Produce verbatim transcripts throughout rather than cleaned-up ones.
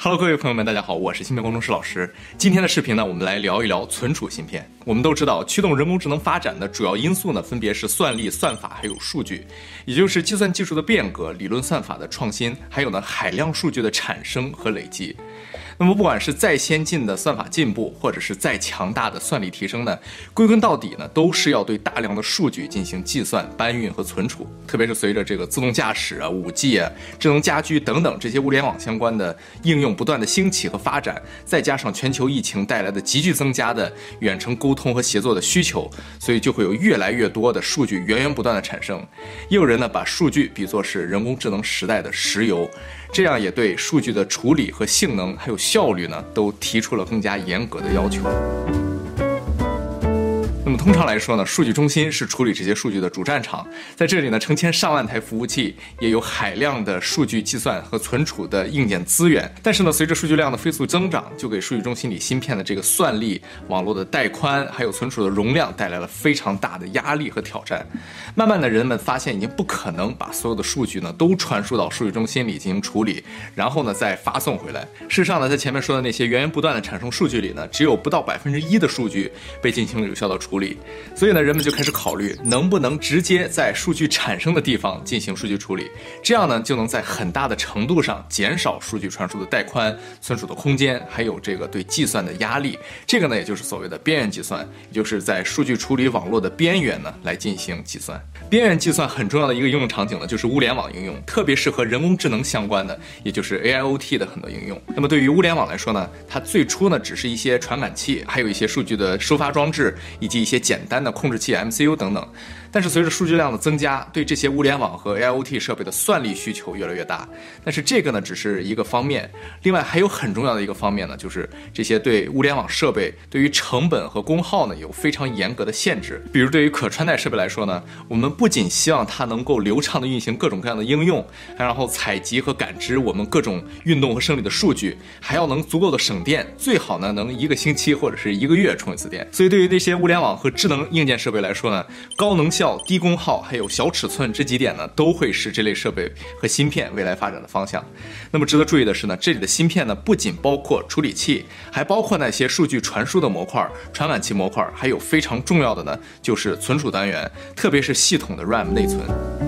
Hello， 各位朋友们，大家好，我是芯片工程师老师。今天的视频呢，我们来聊一聊存储芯片。我们都知道，驱动人工智能发展的主要因素呢，分别是算力、算法还有数据，也就是计算技术的变革、理论算法的创新，还有呢海量数据的产生和累积。那么不管是再先进的算法进步，或者是再强大的算力提升呢，归根到底呢，都是要对大量的数据进行计算、搬运和存储。特别是随着这个自动驾驶啊、五 G 啊、智能家居等等这些物联网相关的应用不断的兴起和发展，再加上全球疫情带来的急剧增加的远程沟通和协作的需求，所以就会有越来越多的数据源源不断的产生。也有人呢把数据比作是人工智能时代的石油，这样也对数据的处理和性能还有效率呢，都提出了更加严格的要求。那么通常来说呢，数据中心是处理这些数据的主战场，在这里呢，成千上万台服务器，也有海量的数据计算和存储的硬件资源。但是呢，随着数据量的飞速增长，就给数据中心里芯片的这个算力、网络的带宽，还有存储的容量带来了非常大的压力和挑战。慢慢的，人们发现已经不可能把所有的数据呢都传输到数据中心里进行处理，然后呢再发送回来。事实上呢，在前面说的那些源源不断的产生数据里呢，只有不到百分之一的数据被进行了有效的处理。所以呢，人们就开始考虑能不能直接在数据产生的地方进行数据处理，这样呢就能在很大的程度上减少数据传输的带宽、存储的空间，还有这个对计算的压力。这个呢也就是所谓的边缘计算，也就是在数据处理网络的边缘呢来进行计算。边缘计算很重要的一个应用场景呢，就是物联网应用，特别是和人工智能相关的，也就是 A I O T 的很多应用。那么对于物联网来说呢，它最初呢只是一些传感器，还有一些数据的收发装置，以及一些简单的控制器 M C U 等等。但是随着数据量的增加，对这些物联网和 A I O T 设备的算力需求越来越大。但是这个呢只是一个方面，另外还有很重要的一个方面呢，就是这些对物联网设备对于成本和功耗呢有非常严格的限制。比如对于可穿戴设备来说呢，我们不仅希望它能够流畅的运行各种各样的应用，然后采集和感知我们各种运动和生理的数据，还要能足够的省电，最好呢能一个星期或者是一个月充一次电。所以对于那些物联网和智能硬件设备来说呢，高能效、低功耗还有小尺寸这几点呢，都会是这类设备和芯片未来发展的方向。那么值得注意的是呢，这里的芯片呢不仅包括处理器，还包括那些数据传输的模块、传感器模块，还有非常重要的呢就是存储单元，特别是系统的 RAM 内存。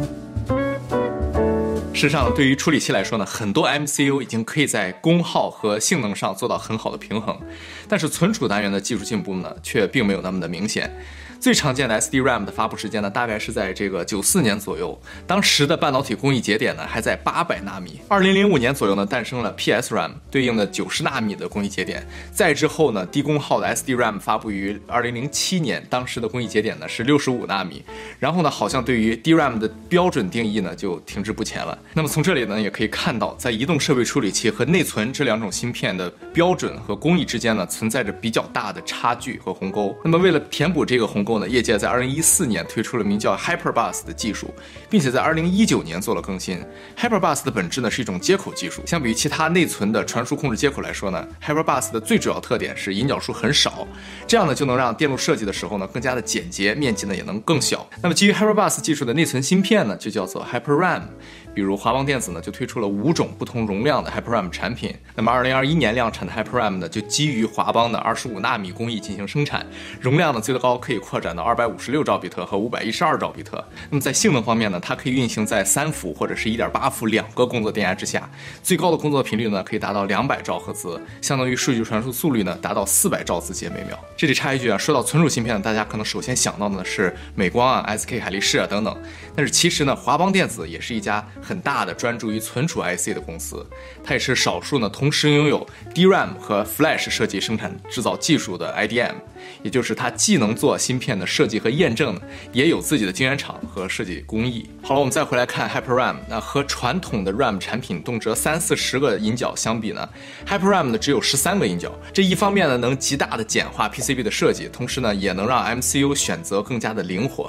事实上，对于处理器来说呢，很多 M C U 已经可以在功耗和性能上做到很好的平衡，但是存储单元的技术进步呢，却并没有那么的明显。最常见的 S D RAM 的发布时间呢，大概是在这个九四年左右，当时的半导体工艺节点呢还在八百纳米。二零零五年左右呢，诞生了 P S RAM， 对应的九十纳米的工艺节点。再之后呢，低功耗的 S D RAM 发布于二零零七年，当时的工艺节点呢是六十五纳米。然后呢，好像对于 D RAM 的标准定义呢就停滞不前了。那么从这里呢，也可以看到，在移动设备处理器和内存这两种芯片的标准和工艺之间呢，存在着比较大的差距和鸿沟。那么为了填补这个鸿沟，业界在二零一四年推出了名叫 HyperBus 的技术，并且在二零一九年做了更新。HyperBus 的本质呢是一种接口技术，相比于其他内存的传输控制接口来说呢 ，HyperBus 的最主要特点是引脚数很少，这样呢就能让电路设计的时候呢更加的简洁，面积呢也能更小。那么基于 HyperBus 技术的内存芯片呢就叫做 HyperRAM。比如华邦电子呢就推出了五种不同容量的 HyperRAM 产品。那么二零二一年量产的 HyperRAM 呢就基于华邦的二十五纳米工艺进行生产，容量呢最高可以扩展到二百五十六兆比特和五百一十二兆比特。那么在性能方面呢，它可以运行在三伏或者是 一点八伏两个工作电压之下，最高的工作频率呢可以达到两百兆赫兹，相当于数据传输速率呢达到四百兆字节每秒。这里插一句啊，说到存储芯片呢，大家可能首先想到的是美光啊、S K 海力士啊等等，但是其实呢，华邦电子也是一家很大的专注于存储 I C 的公司，它也是少数呢同时拥有 D RAM 和 Flash 设计生产制造技术的 I D M， 也就是它既能做芯片的设计和验证，也有自己的晶圆厂和设计工艺。好了，我们再回来看 HyperRAM， 那和传统的 RAM 产品动辄三四十个引脚相比呢 ，HyperRAM 呢只有十三个引脚。这一方面呢能极大的简化 P C B 的设计，同时呢也能让 M C U 选择更加的灵活。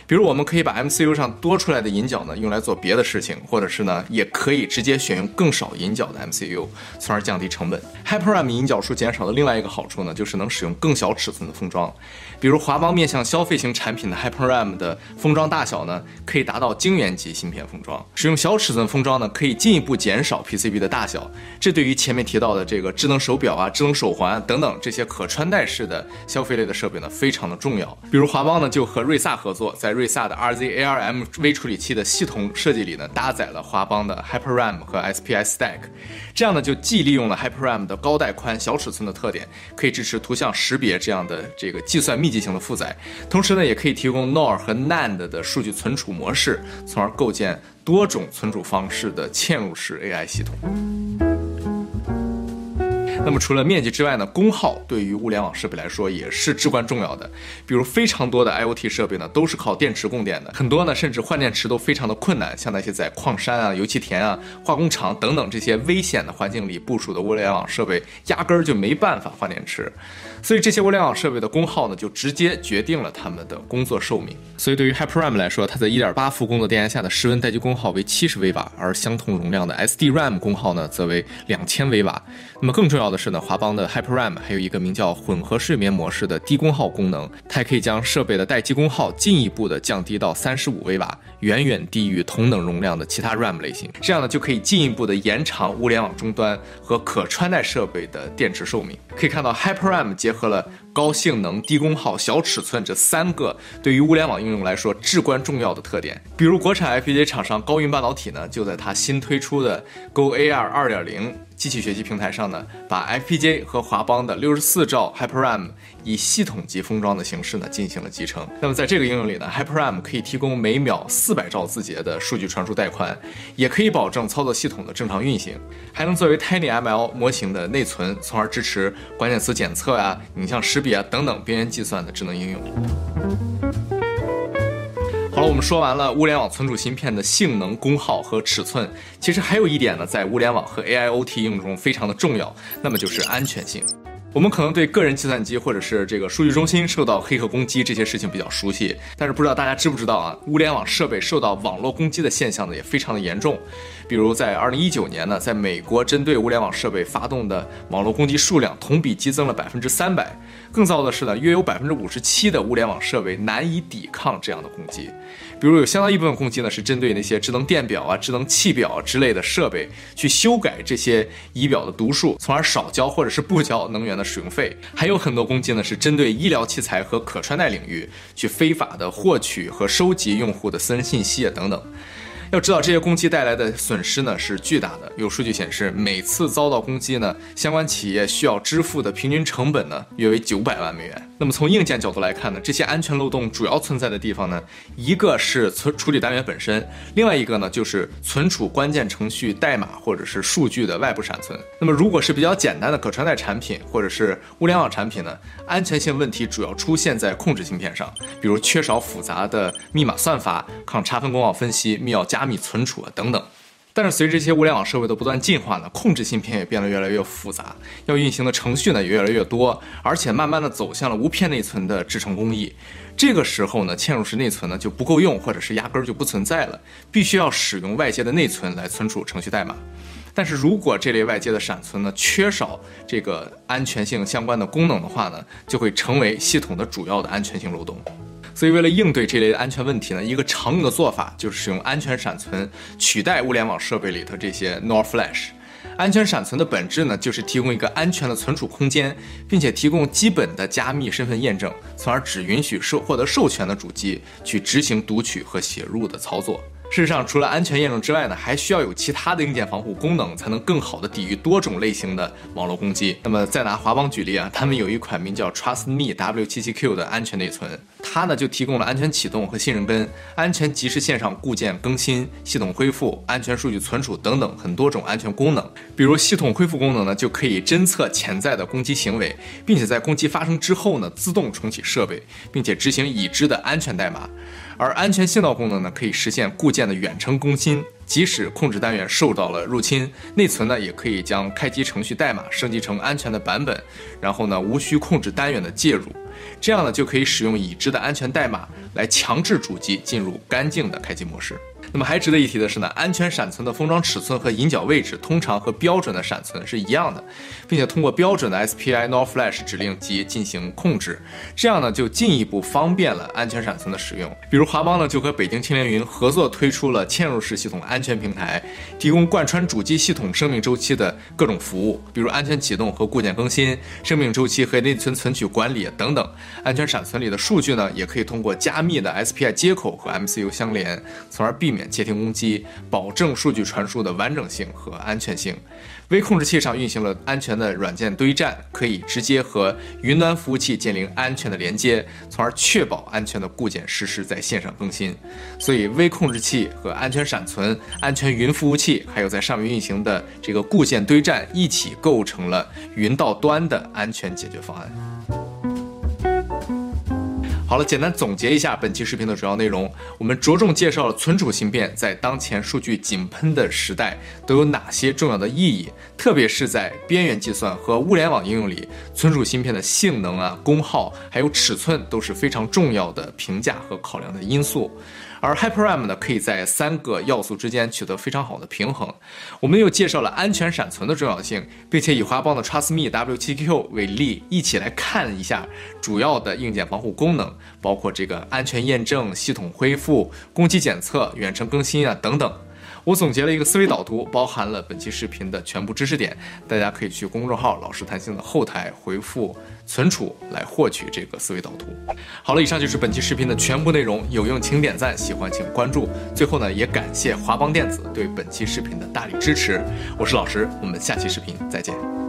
比如我们可以把 M C U 上多出来的引脚呢用来做别的事情，或者是呢也可以直接选用更少引脚的 M C U， 从而降低成本。 HyperRAM 引脚数减少的另外一个好处呢，就是能使用更小尺寸的封装。比如华邦面向消费型产品的 HyperRAM 的封装大小呢，可以达到晶圆级芯片封装。使用小尺寸封装呢，可以进一步减少 P C B 的大小，这对于前面提到的这个智能手表啊、智能手环、啊、等等这些可穿戴式的消费类的设备呢，非常的重要。比如华邦呢就和瑞萨合作，在瑞萨的 R Z A R M 微处理器的系统设计里呢，搭载了华邦的 HyperRAM 和 S P I Stack， 这样呢就既利用了 HyperRAM 的高带宽、小尺寸的特点，可以支持图像识别这样的这个计算密集型的负载，同时呢也可以提供 N O R 和 N A N D 的数据存储模式，从而构建多种存储方式的嵌入式 A I 系统。那么除了面积之外呢，功耗对于物联网设备来说也是至关重要的。比如非常多的 I O T 设备呢都是靠电池供电的，很多呢甚至换电池都非常的困难，像那些在矿山啊、油气田啊、化工厂等等这些危险的环境里部署的物联网设备，压根儿就没办法换电池。所以这些物联网设备的功耗呢，就直接决定了它们的工作寿命。所以对于 HyperRAM 来说，它在 一点八 伏功的电压下的室温待机功耗为七十微瓦，而相同容量的 S D RAM 功耗呢，则为两千微瓦。那么更重要的是呢，华邦的 HyperRAM 还有一个名叫混合睡眠模式的低功耗功能，它还可以将设备的待机功耗进一步的降低到三十五微瓦，远远低于同等容量的其他 RAM 类型。这样呢，就可以进一步的延长物联网终端和可穿戴设备的电池寿命。可以看到 HyperRAM 结合了高性能、低功耗、小尺寸这三个对于物联网应用来说至关重要的特点。比如国产 F P G A 厂商高云半导体呢，就在它新推出的 Go A R 二点零 机器学习平台上呢，把 F P G A 和华邦的六十四兆 HyperRAM 以系统级封装的形式呢进行了集成。那么在这个应用里呢 ，HyperRAM 可以提供每秒四百兆字节的数据传输带宽，也可以保证操作系统的正常运行，还能作为 TinyML 模型的内存，从而支持关键词检测啊、影像识别啊等等边缘计算的智能应用。好了，我们说完了物联网存储芯片的性能、功耗和尺寸，其实还有一点呢，在物联网和 A I O T 应用中非常的重要，那么就是安全性。我们可能对个人计算机或者是这个数据中心受到黑客攻击这些事情比较熟悉，但是不知道大家知不知道啊，物联网设备受到网络攻击的现象呢也非常的严重。比如在二零一九年呢，在美国针对物联网设备发动的网络攻击数量同比激增了百分之三百。更糟的是呢，约有百分之五十七的物联网设备难以抵抗这样的攻击。比如有相当一部分攻击呢是针对那些智能电表啊、智能器表啊之类的设备，去修改这些仪表的读数，从而少交或者是不交能源的使用费。还有很多攻击呢是针对医疗器材和可穿戴领域，去非法的获取和收集用户的私人信息啊等等。要知道这些攻击带来的损失呢是巨大的，有数据显示，每次遭到攻击呢，相关企业需要支付的平均成本呢约为九百万美元。那么从硬件角度来看呢，这些安全漏洞主要存在的地方呢，一个是存处理单元本身，另外一个呢就是存储关键程序代码或者是数据的外部闪存。那么如果是比较简单的可穿戴产品或者是物联网产品呢，安全性问题主要出现在控制芯片上，比如缺少复杂的密码算法、抗差分公网分析、密钥加密存储啊等等。但是随着这些物联网设备的不断进化呢，控制芯片也变得越来越复杂，要运行的程序呢也越来越多，而且慢慢的走向了无片内存的制程工艺。这个时候呢，嵌入式内存呢就不够用，或者是压根儿就不存在了，必须要使用外接的内存来存储程序代码。但是如果这类外接的闪存呢缺少这个安全性相关的功能的话呢，就会成为系统的主要的安全性漏洞。所以为了应对这类的安全问题呢，一个常用的做法就是使用安全闪存取代物联网设备里头这些 N O R Flash。安全闪存的本质呢，就是提供一个安全的存储空间，并且提供基本的加密身份验证，从而只允许受获得授权的主机去执行读取和写入的操作。事实上，除了安全验证之外呢，还需要有其他的硬件防护功能，才能更好的抵御多种类型的网络攻击。那么再拿华邦举例啊，他们有一款名叫 Trust Me W 七十七 Q 的安全内存，它呢就提供了安全启动和信任根、安全即时线上固件更新、系统恢复、安全数据存储等等很多种安全功能。比如系统恢复功能呢，就可以侦测潜在的攻击行为，并且在攻击发生之后呢，自动重启设备，并且执行已知的安全代码。 而安全信道功能呢，可以实现固件的远程更新，即使控制单元受到了入侵，内存呢也可以将开机程序代码升级成安全的版本，然后呢无需控制单元的介入，这样呢就可以使用已知的安全代码来强制主机进入干净的开机模式。那么还值得一提的是呢，安全闪存的封装尺寸和引脚位置通常和标准的闪存是一样的，并且通过标准的 S P I NOR Flash 指令集进行控制，这样呢就进一步方便了安全闪存的使用。比如华邦呢就和北京青联云合作推出了嵌入式系统安全平台，提供贯穿主机系统生命周期的各种服务，比如安全启动和固件更新、生命周期和内存存取管理等等。安全闪存里的数据呢也可以通过加密的 S P I 接口和 M C U 相连，从而避免窃听攻击，保证数据传输的完整性和安全性。微控制器上运行了安全的软件堆栈，可以直接和云端服务器建立安全的连接，从而确保安全的固件实时在线上更新。所以微控制器和安全闪存、安全云服务器，还有在上面运行的这个固件堆栈一起构成了云到端的安全解决方案。好了，简单总结一下本期视频的主要内容，我们着重介绍了存储芯片在当前数据井喷的时代都有哪些重要的意义，特别是在边缘计算和物联网应用里，存储芯片的性能啊、功耗还有尺寸都是非常重要的评价和考量的因素。而 HyperRAM 呢，可以在三个要素之间取得非常好的平衡。我们又介绍了安全闪存的重要性，并且以华邦的 TrustMe W 七 Q 为例，一起来看一下主要的硬件防护功能，包括这个安全验证、系统恢复、攻击检测、远程更新啊等等。我总结了一个思维导图，包含了本期视频的全部知识点，大家可以去公众号老师谈心的后台回复存储来获取这个思维导图。好了，以上就是本期视频的全部内容，有用请点赞，喜欢请关注。最后呢，也感谢华邦电子对本期视频的大力支持。我是老师，我们下期视频再见。